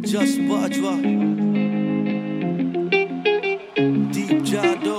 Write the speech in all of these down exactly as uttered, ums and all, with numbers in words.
Just Bajwa, Deep Jado.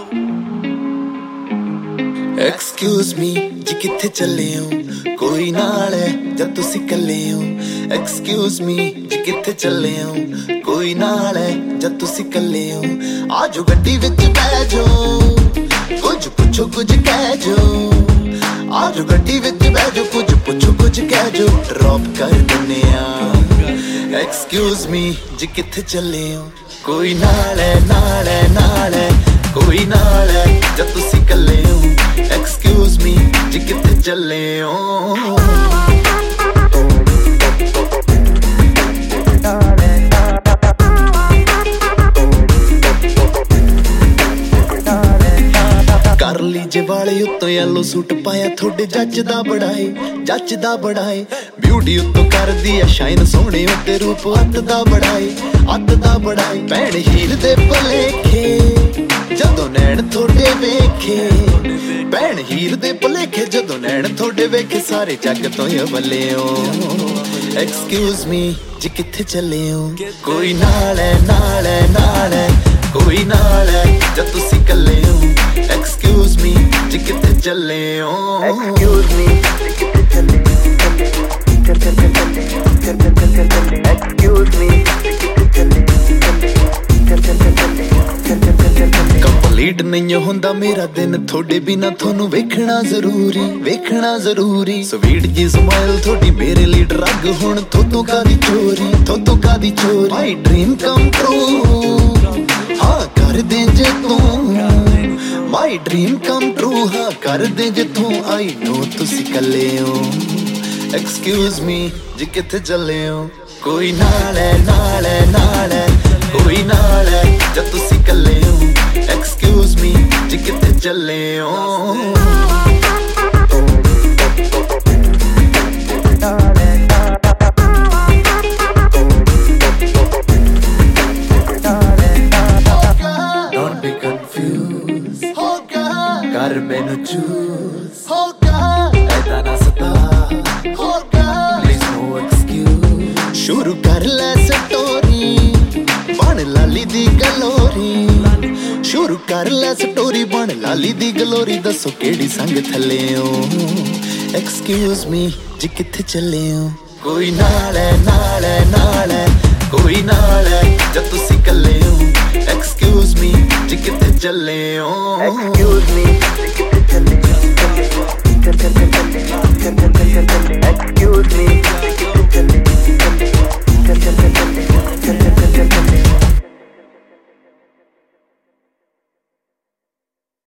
Excuse me जी किथे चले हो कोई नाल है जब तुसी कल्ले हो Excuse me जी किथे चले हो कोई नाल है जब तुसी कल्ले हो आजो गड्डी विच बैठ जाओ कुछ पुछो कुछ कह जाओ आजो गड्डी विच बैठ जाओ कुछ पुछो कुछ कह जाओ ड्रॉप कर दिन्ने आ Excuse me जी किथे चले हो कोई नाल है नाल है नाल है कोई नाल है जब तुसी कल्ले हो Excuse me जी किथे चले हो कर लीजे वाले उत्तों येलो सूट पाया थोड़े जच दा बड़ाए जच दा बड़ाए ब्यूटी उत्तों कर दिया शाइन सोहणे उत्ते रूप हत्थ दा बड़ाए हत्थ दा बड़ाए भैन हीर दे भलेखे जदों नैन थोड़े वेखे भैन हीर दे भलेखे जदों नैन थोड़े वेखे सारे जग तो ही अवले हो Excuse me जी किथे चले हो कोई नाल है नाल है नाल है कोई नाल है जब तुसी कल्ले हो Excuse me जी किथे चले हो Excuse me जी किथे चले चल चल चल चल चल चल चल चल Excuse me जी किथे चले चल चल चल चल कंप्लीट नहीं हुंदा मेरा दिन थोड़े बिना थोनू वेखना जरूरी वेखना जरूरी स्वीट जी स्माइल थोड़ी मेरे लिए ड्रग हुण थोतों का दी चोरी थोतों का दी चोरी माय ड्रीम कम ट्रू हाँ कर दे जे तू माय ड्रीम कम ट्रू हाँ कर दे जे तू आई नो तुसी कल्ले हो Excuse me जी किथे चले हो कोई नाल है नाल है नाल है कोई नाल है जब तुसी कल्ले हो Excuse me जी किथे चले हो Don't be confused कर मैनू choose ऐदा ना सता Please no excuse शुरू कर ले स्टोरी बन लाली दी गलोरी शुरू कर ले स्टोरी बन लाली दी गलोरी दसो केड़ी संग थले हो Excuse me जी किथे चले हो कोई नाल है नाल है नाल है कोई नाल है जब तुसी कल्ले हो Excuse me जी किथे चले हो Excuse me जी किथे चले चल चल चल चल चल Excuse me